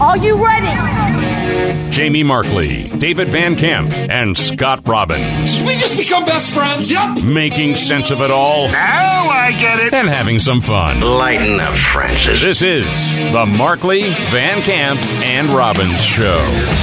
Are you ready? Jamie Markley, David Van Camp, and Scott Robbins. Did we just become best friends? Yep. Making sense of it all. Now I get it. And having some fun. Lighten up, Francis. This is the Markley, Van Camp, and Robbins Show.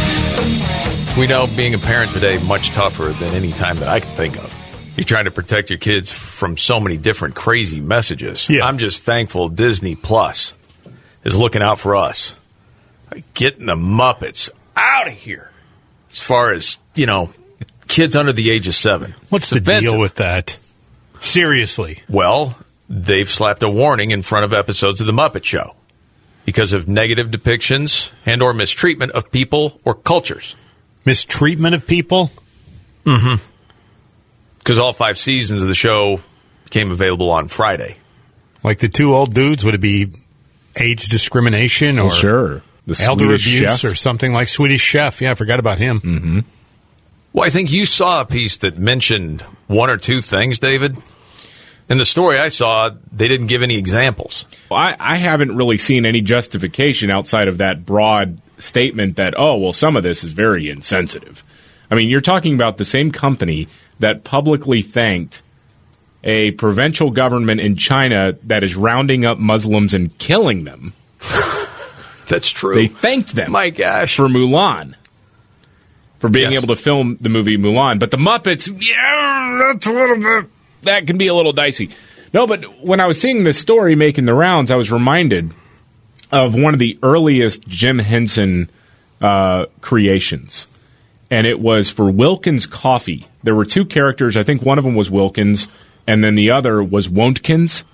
We know being a parent today much tougher than any time that I can think of. You're trying to protect your kids from so many different crazy messages. Yeah. I'm just thankful Disney Plus is looking out for us. Getting the Muppets out of here. As far as, kids under the age of 7. What's the deal with that? Seriously. Well, they've slapped a warning in front of episodes of The Muppet Show because of negative depictions and or mistreatment of people or cultures. Mistreatment of people? Mm-hmm. Because all 5 seasons of the show became available on Friday. Like the 2 old dudes, would it be age discrimination or sure. The elder Swedish abuse chef. or something like Swedish Chef? Yeah, I forgot about him. Mm-hmm. Well, I think you saw a piece that mentioned 1 or 2 things, David. In the story I saw, they didn't give any examples. Well, I haven't really seen any justification outside of that broad statement that, some of this is very insensitive. I mean, you're talking about the same company that publicly thanked a provincial government in China that is rounding up Muslims and killing them. That's true. They thanked them. My gosh. For Mulan. For being Yes. able to film the movie Mulan. But the Muppets, that's a little bit, that can be a little dicey. No, but when I was seeing this story making the rounds, I was reminded of one of the earliest Jim Henson creations. And it was for Wilkins Coffee. There were 2 characters. I think one of them was Wilkins, and then the other was Wontkins.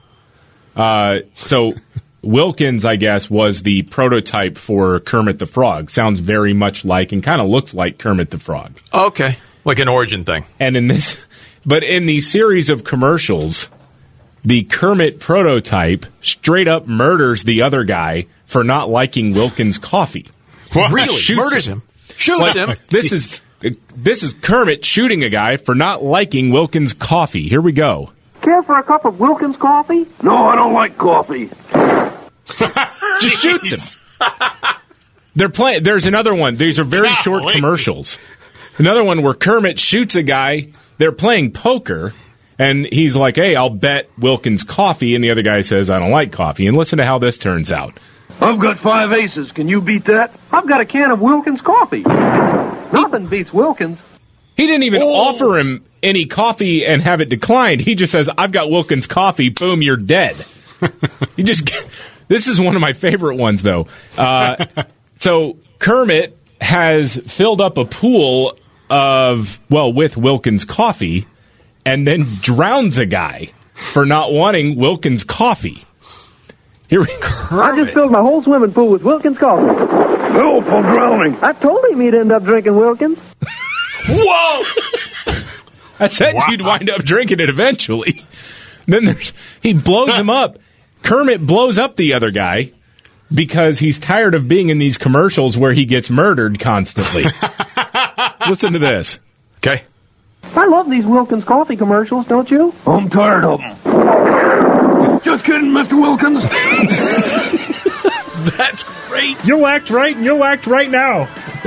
So Wilkins, I guess, was the prototype for Kermit the Frog. Sounds very much like and kind of looks like Kermit the Frog. Okay. Like an origin thing. And in the series of commercials, the Kermit prototype straight up murders the other guy for not liking Wilkins Coffee. What? Really? Shoots Murders him. Shoots him. This is Kermit shooting a guy for not liking Wilkins Coffee. Here we go. Care for a cup of Wilkins coffee? No, I don't like coffee. Just shoots him. They're playing. There's another one. These are very short commercials. Another one where Kermit shoots a guy. They're playing poker, and he's like, "Hey, I'll bet Wilkins Coffee," and the other guy says, "I don't like coffee." And listen to how this turns out. I've got 5 aces. Can you beat that? I've got a can of Wilkins coffee. Nothing beats Wilkins. He didn't even offer him any coffee and have it declined. He just says, "I've got Wilkins Coffee." Boom, you're dead. This is one of my favorite ones, though. So Kermit has filled up a pool with Wilkins Coffee and then drowns a guy for not wanting Wilkins Coffee. Here we go. I just filled my whole swimming pool with Wilkins coffee. Help, I'm drowning. I told him he'd end up drinking Wilkins. Whoa! I said you'd wind up drinking it eventually. Then he blows him up. Kermit blows up the other guy because he's tired of being in these commercials where he gets murdered constantly. Listen to this. Okay. I love these Wilkins coffee commercials, don't you? I'm tired of them. Just kidding, Mr. Wilkins. That's great. You'll act right, and you'll act right now.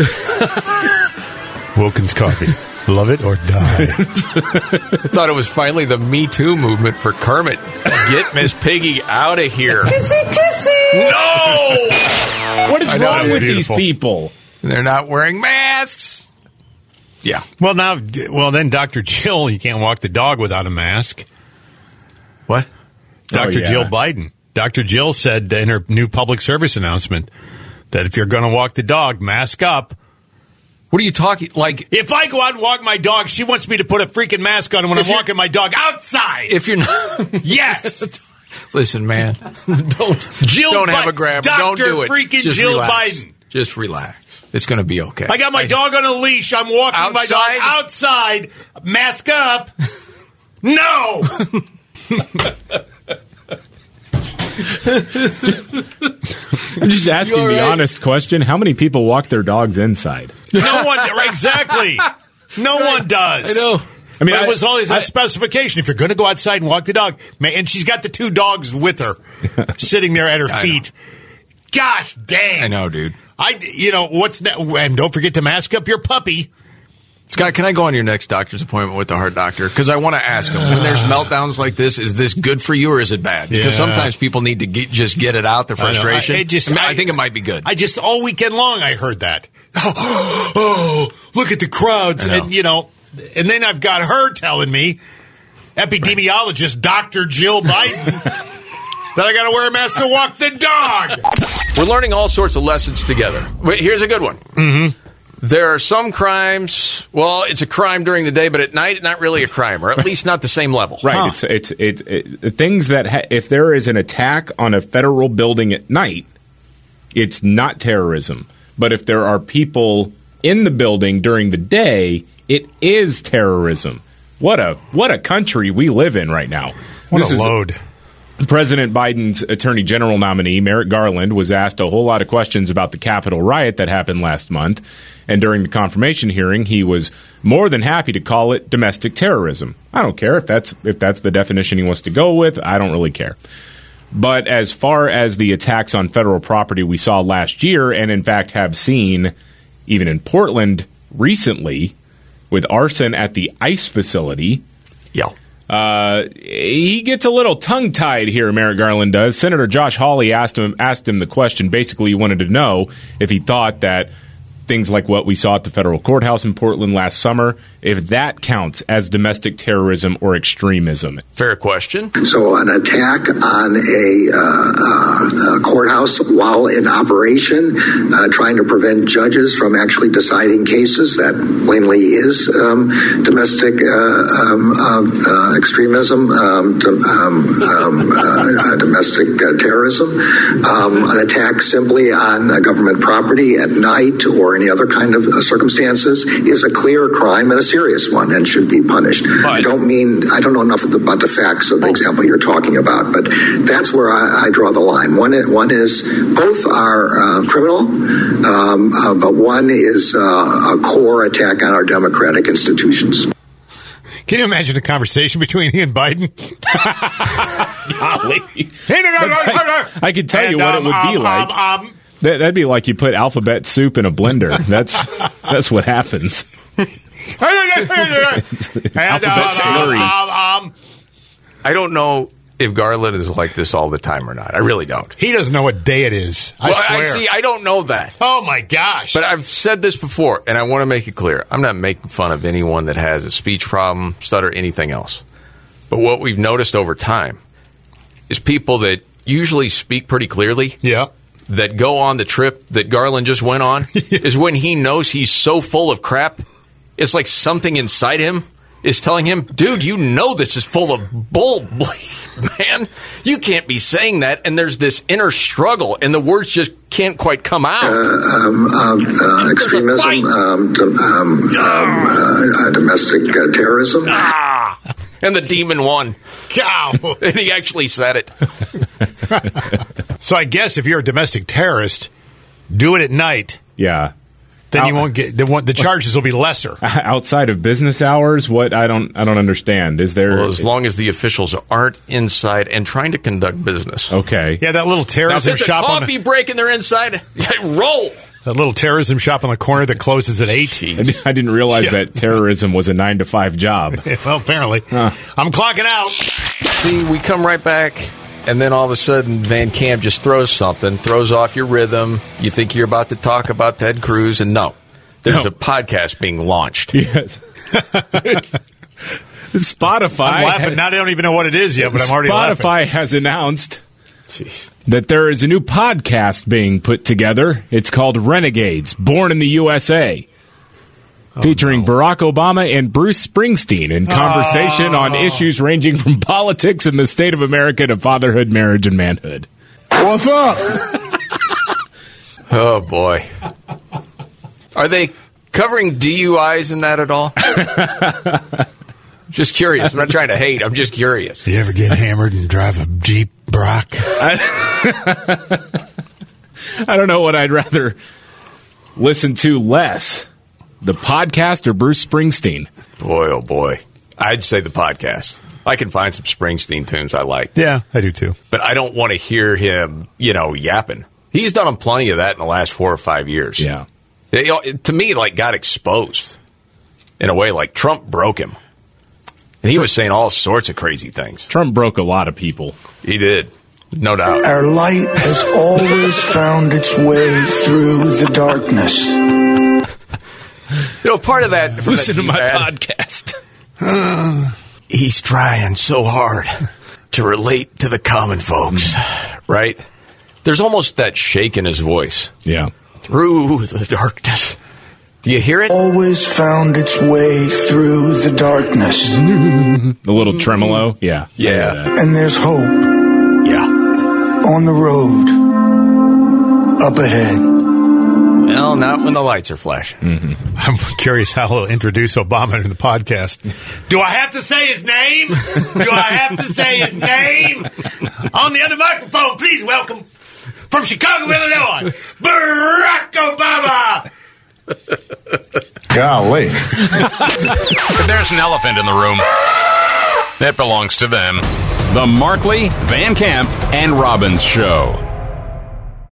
Wilkins Coffee. Love it or die. I thought it was finally the Me Too movement for Kermit. Get Miss Piggy out of here. Kissy, kissy! No! What is wrong with these people? They're not wearing masks. Yeah. Well, then Dr. Jill, you can't walk the dog without a mask. What? Dr. Jill Biden. Dr. Jill said in her new public service announcement that if you're going to walk the dog, mask up. What are you talking? Like, if I go out and walk my dog, she wants me to put a freaking mask on when I'm walking my dog outside. If you're not, yes. Listen, man, don't have a grab. Don't do it. Freaking Just Jill relax. Biden. Just relax. It's going to be okay. I got my dog on a leash. I'm walking outside? my dog outside. Mask up. No. I'm just asking the honest question. How many people walk their dogs inside? No one. Exactly. No one does. I know. I mean, that was always a specification. If you're going to go outside and walk the dog, and she's got the 2 dogs with her, sitting there at her feet. Gosh dang. I know, dude. What's that? And don't forget to mask up your puppy. Scott, can I go on your next doctor's appointment with the heart doctor? Because I want to ask him, when there's meltdowns like this, is this good for you or is it bad? Because sometimes people need to just get it out, the frustration. I think it might be good. All weekend long, I heard that. Oh, look at the crowds. And, and then I've got her telling me, epidemiologist Dr. Jill Biden, that I got to wear a mask to walk the dog. We're learning all sorts of lessons together. Wait, here's a good one. Mm-hmm. There are some crimes, well, it's a crime during the day, but at night, not really a crime, or at least not the same level. Right. Huh. It's things that, if there is an attack on a federal building at night, it's not terrorism. But if there are people in the building during the day, it is terrorism. What a country we live in right now. What a load. President Biden's Attorney General nominee, Merrick Garland, was asked a whole lot of questions about the Capitol riot that happened last month. And during the confirmation hearing, he was more than happy to call it domestic terrorism. I don't care if that's the definition he wants to go with. I don't really care. But as far as the attacks on federal property we saw last year, and in fact have seen even in Portland recently with arson at the ICE facility, he gets a little tongue-tied here, Merrick Garland does. Senator Josh Hawley asked him the question. Basically, he wanted to know if he thought that things like what we saw at the federal courthouse in Portland last summer, if that counts as domestic terrorism or extremism. Fair question. So an attack on a courthouse while in operation, trying to prevent judges from actually deciding cases, that plainly is domestic extremism, domestic terrorism. An attack simply on government property at night or any other kind of circumstances is a clear crime and a serious one and should be punished. I don't know enough about the facts of the example you're talking about, but that's where I draw the line. One is both are criminal, but one is a core attack on our democratic institutions. Can you imagine the conversation between he and Biden? Golly. I could tell you what it would be like. That'd be like you put alphabet soup in a blender. That's what happens. Alphabet slurry. I don't know if Garland is like this all the time or not. I really don't. He doesn't know what day it is. I swear. I don't know that. Oh, my gosh. But I've said this before, and I want to make it clear. I'm not making fun of anyone that has a speech problem, stutter, anything else. But what we've noticed over time is people that usually speak pretty clearly, that go on the trip that Garland just went on, is when he knows he's so full of crap, it's like something inside him is telling him, dude, you know this is full of bull, man. You can't be saying that. And there's this inner struggle, and the words just can't quite come out. Extremism, domestic terrorism. And the demon won. Cow. And he actually said it. So I guess if you're a domestic terrorist, do it at night. Yeah. Then you won't get the charges will be lesser. Outside of business hours, what I don't understand. Is there as long as the officials aren't inside and trying to conduct business. Okay. Yeah, that little terrorism shop on coffee break and they're inside. Roll. That little terrorism shop on the corner that closes at 8. I didn't realize that terrorism was a 9-to-5 job. Well, apparently. I'm clocking out. See, we come right back. And then all of a sudden, Van Camp just throws off your rhythm. You think you're about to talk about Ted Cruz, and there's a podcast being launched. Yes. Spotify. I'm laughing. Now I don't even know what it is yet, but I'm already laughing. Spotify has announced that there is a new podcast being put together. It's called Renegades, Born in the USA. Featuring Barack Obama and Bruce Springsteen in conversation on issues ranging from politics and the state of America to fatherhood, marriage, and manhood. What's up? Oh, boy. Are they covering DUIs in that at all? Just curious. I'm not trying to hate. I'm just curious. You ever get hammered and drive a Jeep, Brock? I don't know what I'd rather listen to less. The podcast or Bruce Springsteen? Boy, oh boy. I'd say the podcast. I can find some Springsteen tunes I like. Yeah, I do too. But I don't want to hear him, yapping. He's done plenty of that in the last 4 or 5 years. Yeah. To me, like, got exposed in a way like Trump broke him. And he was saying all sorts of crazy things. Trump broke a lot of people. He did. No doubt. Our light has always found its way through the darkness. Part of that... Listen to my podcast. He's trying so hard to relate to the common folks, right? There's almost that shake in his voice. Yeah. Through the darkness. Do you hear it? Always found its way through the darkness. The little tremolo? Yeah. Yeah. And there's hope. Yeah. On the road. Up ahead. Well, not when the lights are flashing. Mm-hmm. I'm curious how he'll introduce Obama in the podcast. Do I have to say his name? Do I have to say his name? On the other microphone, please welcome from Chicago, Illinois, Barack Obama. Golly. If there's an elephant in the room, it belongs to them. The Markley, Van Camp, and Robbins Show.